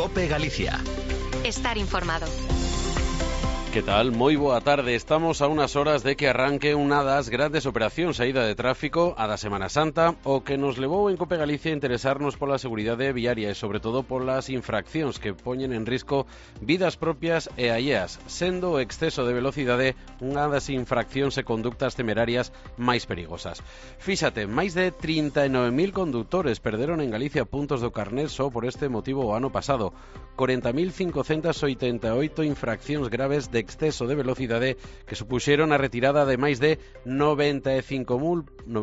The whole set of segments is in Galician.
COPE Galicia. Estar informado. Que tal? Moi boa tarde. Estamos a unas horas de que arranque unha das grandes operacións saída de tráfico a da Semana Santa, o que nos levou en COPE Galicia a interesarnos pola seguridade viaria e sobre todo polas infraccións que poñen en risco vidas propias e alleas, sendo o exceso de velocidade unha das infraccións e conductas temerarias máis perigosas. Fíxate, máis de 39.000 condutores perderon en Galicia puntos do carné só por este motivo o ano pasado. 40.588 infraccións graves de exceso de velocidade que supuxeron a retirada de máis de 95.000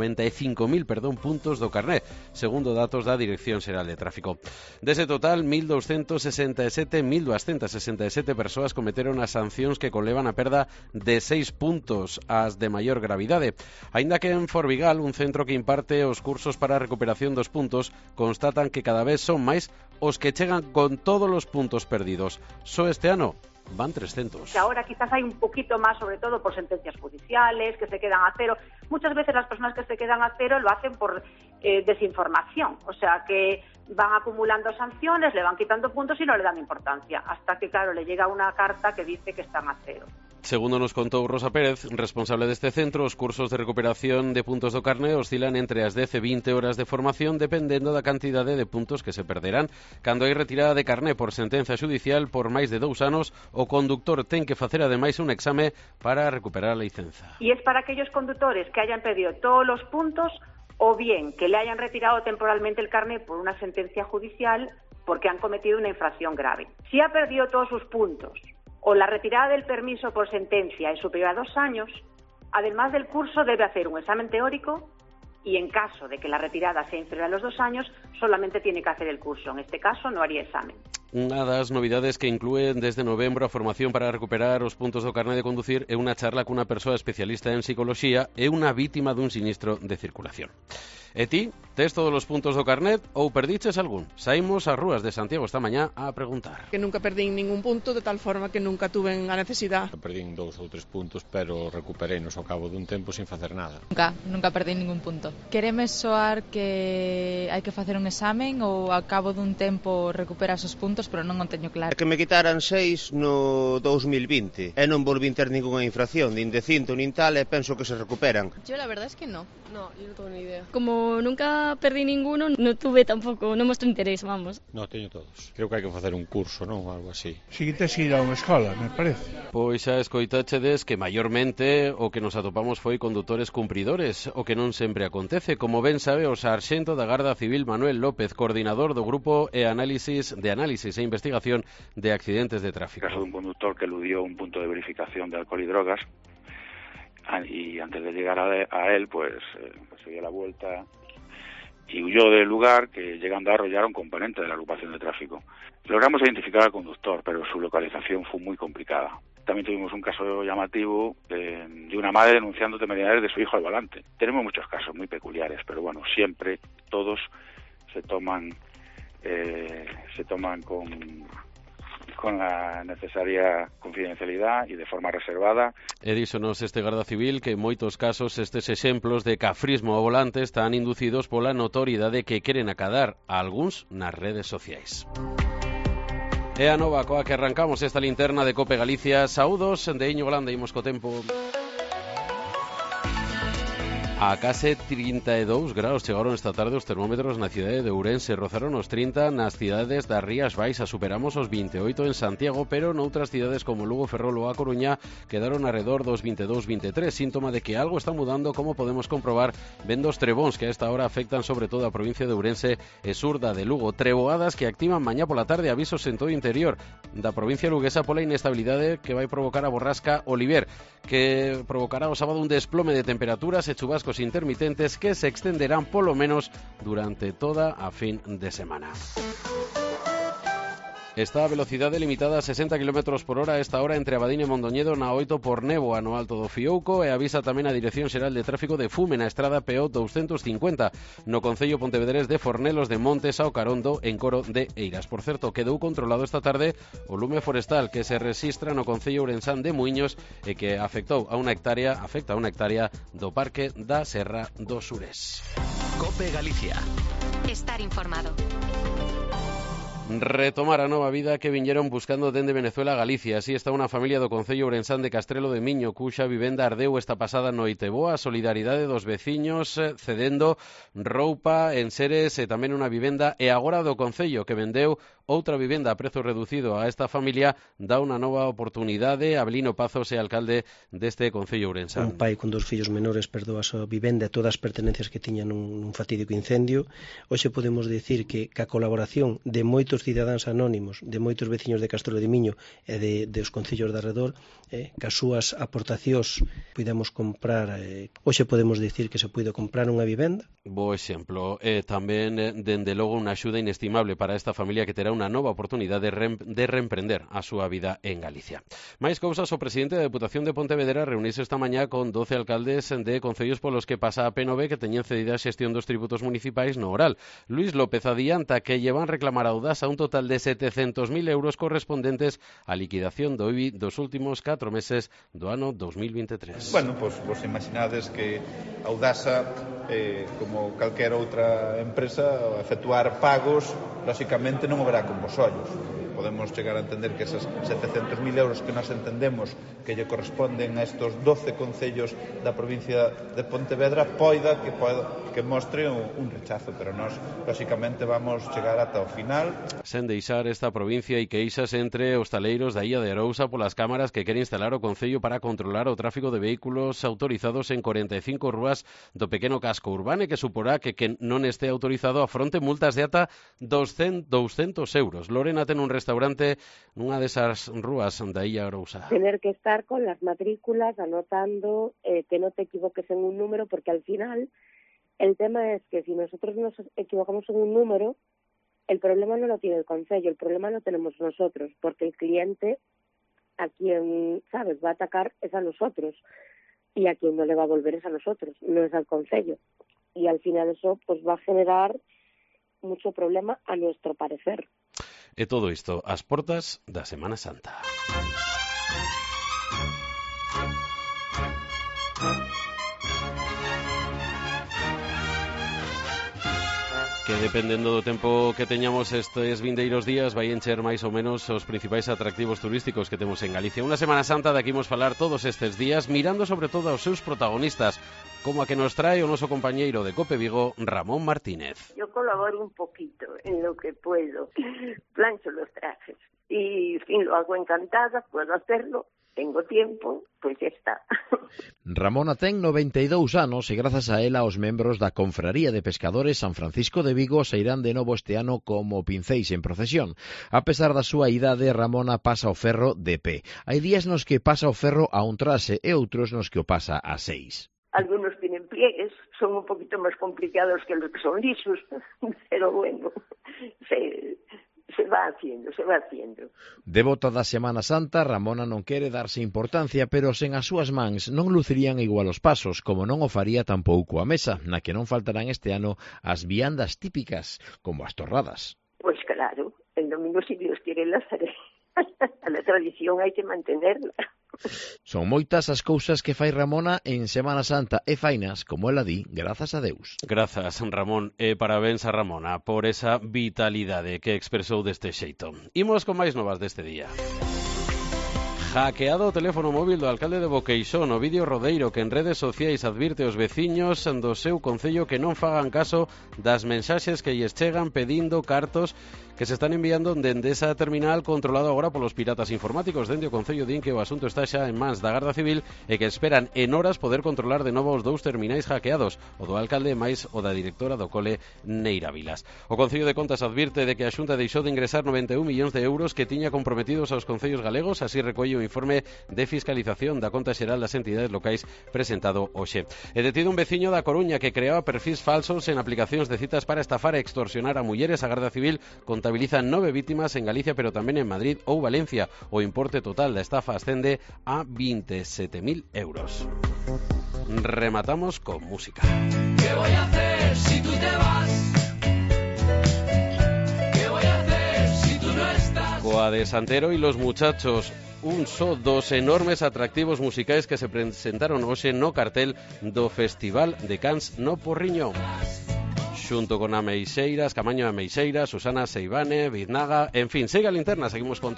puntos do carné, segundo datos da Dirección Xeral de Tráfico. Dese total, 1.267 persoas cometeron as sancións que conlevan a perda de 6 puntos, as de maior gravidade. Aínda que en Forvigal, un centro que imparte os cursos para a recuperación dos puntos, constatan que cada vez son máis os que chegan con todos os puntos perdidos. Só este ano van 300. Ahora quizás hay un poquito más, sobre todo por sentencias judiciales, que se quedan a cero. Muchas veces las personas que se quedan a cero lo hacen por desinformación, o sea que van acumulando sanciones, le van quitando puntos y no le dan importancia, hasta que, claro, le llega una carta que dice que están a cero. Segundo nos contou Rosa Pérez, responsable deste centro, os cursos de recuperación de puntos do carné oscilan entre as 10 e 20 horas de formación dependendo da cantidade de puntos que se perderán. Cando hai retirada de carné por sentenza xudicial por máis de 2 anos, o conductor ten que facer ademais un exame para recuperar a licenza. Y es para aquellos conductores que hayan perdido todos los puntos o bien que le hayan retirado temporalmente el carné por una sentencia judicial porque han cometido una infracción grave. Si ha perdido todos sus puntos o la retirada del permiso por sentencia es superior a 2 años, además del curso debe hacer un examen teórico y en caso de que la retirada sea inferior a los 2 años, solamente tiene que hacer el curso. En este caso no haría examen. Unha das novidades que inclúen desde novembro a formación para recuperar os puntos do carné de conducir é unha charla cunha persoa especialista en psicoloxía e unha vítima dun sinistro de circulación. E ti, tes todos os puntos do carnet ou perdiches algún? Saímos ás rúas de Santiago esta mañá a preguntar. Que nunca perdín ningún punto, de tal forma que nunca tuve a necesidade. Perdín 2 ou 3 puntos, pero recupereinos ao cabo dun tempo sin facer nada. Nunca perdí ningún punto. Quereme soar que hai que facer un examen ou ao cabo dun tempo recuperas os puntos, pero non o teño claro. Que me quitaran 6 no 2020 e non volvín ter ninguna infracción, nin de cinto nin tal, e penso que se recuperan. Yo la verdad es que no. No, yo no tengo ni idea. Como nunca perdí ninguno, no tuve tampouco, non mostrei interés, vamos. No, teño todos. Creo que hai que facer un curso, non? Algo así. Si tes que ir a unha escola, me parece. Pois xa escoitáchedes que maiormente o que nos atopamos foi condutores cumpridores, o que non sempre acontece, como ben sabe o sarxento da Garda Civil Manuel López, coordinador do Grupo de Análisis e Investigación de Accidentes de Tráfico. En caso de un conductor que eludió un punto de verificación de alcohol y drogas, y antes de llegar a él, pues se dio la vuelta y huyó del lugar, que llegando a arrollar a un componente de la agrupación de tráfico. Logramos identificar al conductor, pero su localización fue muy complicada. También tuvimos un caso llamativo de una madre denunciando temeridades de su hijo al volante. Tenemos muchos casos muy peculiares, pero bueno, siempre todos se toman con la necesaria confidencialidade e de forma reservada. E díxonos este Garda Civil que en moitos casos estes exemplos de cafrismo ao volante están inducidos pola notoriedade que queren acadar a algúns nas redes sociais. E a nova coa que arrancamos esta linterna de COPE Galicia. Saúdos de Iñigo Landa, imos co tempo. A case 32 graus chegaron esta tarde os termómetros na cidade de Ourense, rozaron os 30 nas cidades das Rías Baixas, superamos os 28 en Santiago, pero noutras cidades como Lugo, Ferrol ou A Coruña quedaron alrededor dos 22-23, síntoma de que algo está mudando, como podemos comprobar vendo os trebóns que a esta hora afectan sobre todo a provincia de Ourense e sur da de Lugo, treboadas que activan mañá pola tarde avisos en todo o interior da provincia luguesa pola inestabilidade que vai provocar a borrasca Oliver, que provocará o sábado un desplome de temperaturas e chubascos intermitentes que se extenderán polo menos durante toda a fin de semana. Está a velocidade limitada a 60 km por hora a esta hora entre Abadín e Mondoñedo na 8 por néboa no Alto do Fiouco e avisa tamén a Dirección Xeral de Tráfico de Fume na estrada PO 250 no concello pontevedrés de Fornelos de Montes ao Carondo en Coro de Eiras. Por certo, quedou controlado esta tarde o lume forestal que se resistra no concello ourensán de Muiños e que afecta a unha hectárea do Parque da Serra do Surés. COPE Galicia. Estar informado. Retomar a nova vida que viñeron buscando dende Venezuela a Galicia. Así está unha familia do Concello Ourensán de Castrelo de Miño, cuxa vivenda ardeu esta pasada noite. Boa solidaridade dos veciños cedendo roupa, enseres e tamén unha vivenda, e agora do Concello que vendeu outra vivenda a prezo reducido a esta familia dá unha nova oportunidade. Abelino Pazos é alcalde deste Concello Ourensán. Un pai con 2 fillos menores perdeu a súa vivenda e todas as pertenencias que tiñan nun fatídico incendio. Hoxe podemos dicir que ca colaboración de moitos cidadáns anónimos, de moitos veciños de Castrelo de Miño e dos concellos de arredor, cas súas aportacións podemos comprar, hoxe podemos dicir que se puido comprar unha vivenda. Bo exemplo, tamén dende logo unha axuda inestimable para esta familia que terá unha nova oportunidade de reemprender a súa vida en Galicia. Mais cousas, o presidente da Deputación de Pontevedra reuniuse esta mañá con 12 alcaldes de concellos polos que pasa a PNV que teñen cedida a xestión dos tributos municipais no oral. Luís López adianta que llevan reclamar a Audasa un total de 700.000 euros correspondentes á liquidación do IBI dos últimos 4 meses do ano 2023. Bueno, pois vos imaginades que Audasa, como calquera outra empresa, efectuar pagos, lóxicamente non o verá con vos ollos. Podemos chegar a entender que esas 700.000 euros que nós entendemos que lle corresponden a estos 12 concellos da provincia de Pontevedra poida que mostre un rechazo, pero nós, lóxicamente, vamos chegar ata o final. Sen deixar esta provincia e queixas entre os taleiros da Illa de Arousa polas cámaras que quere instalar o Concello para controlar o tráfico de vehículos autorizados en 45 rúas do pequeno casco urbano, e que suporá que quen non este autorizado afronte multas de ata 200 euros. Lorena ten un restaurante nunha desas rúas da Illa de Arousa. Tener que estar con las matrículas anotando que no te equivoques en un número, porque al final el tema es que si nosotros nos equivocamos en un número, el problema no lo tiene el Concello, el problema lo tenemos nosotros, porque el cliente a quien, ¿sabes?, va a atacar es a nosotros, y a quien no le va a volver es a nosotros, no es al Concello. Y al final eso pues va a generar mucho problema a nuestro parecer. E todo isto ás portas da Semana Santa. Que dependendo do tempo que teñamos estes vindeiros días vai encher máis ou menos os principais atractivos turísticos que temos en Galicia. Unha Semana Santa da que imos falar todos estes días, mirando sobre todo aos seus protagonistas, como a que nos trae o noso compañeiro de Cope Vigo, Ramón Martínez. Yo colaboro un poquito en lo que puedo, plancho los trajes y, en fin, lo hago encantada, puedo hacerlo. Tengo tiempo, pois ya está. Ramona ten 92 anos e grazas a ela os membros da Confraría de Pescadores San Francisco de Vigo sairán de novo este ano como pinceis en procesión. A pesar da súa idade, Ramona pasa o ferro de pé. Hai días nos que pasa o ferro a un trase e outros nos que o pasa a 6. Algunos tienen pliegues, son un poquito más complicados que los que son lisos, pero bueno, se va haciendo. Devota da Semana Santa, Ramona non quere darse importancia, pero sen as súas mans non lucirían igual os pasos, como non o faría tampouco a mesa, na que non faltarán este ano as viandas típicas, como as torradas. Pues claro, el domingo, si Dios quiere, las haré. A la tradición hai que mantenerla. Son moitas as cousas que fai Ramona en Semana Santa e fainas, como ela di, grazas a Deus. Grazas, Ramón, e parabéns a Ramona por esa vitalidade que expresou deste xeito. Imos con máis novas deste día. Hackeado o teléfono móvil do alcalde de Boqueixón, Ovidio Rodeiro, que en redes sociais advirte aos veciños do seu concello que non fagan caso das mensaxes que lles chegan pedindo cartos que se están enviando dende esa terminal controlado agora polos piratas informáticos. Dende o Concello din que o asunto está xa en mans da Garda Civil e que esperan en horas poder controlar de novo os 2 terminais hackeados, o do alcalde máis o da directora do cole Neira Vilas. O Concello de Contas advirte de que a Xunta deixou de ingresar 91 millóns de euros que tiña comprometidos aos concellos galegos, así recolle o informe de fiscalización da Conta Xeral das entidades locais presentado hoxe. E detido un veciño da Coruña que creaba perfis falsos en aplicacións de citas para estafar e extorsionar a mulleres. A Garda Civil contabiliza 9 vítimas en Galicia, pero tamén en Madrid ou Valencia. O importe total da estafa ascende a 27.000 euros. Rematamos con música. ¿Qué voy a hacer si tú te vas? ¿Qué voy a hacer si tú no estás? Coa de Santero y los muchachos, un só dos enormes atractivos musicais que se presentaron hoxe no cartel do Festival de Cans no Porriño. xunto con Ameixeiras, Camaño de Ameixeiras, Susana Seivane, Biznaga, en fin, sigue a linterna, seguimos contando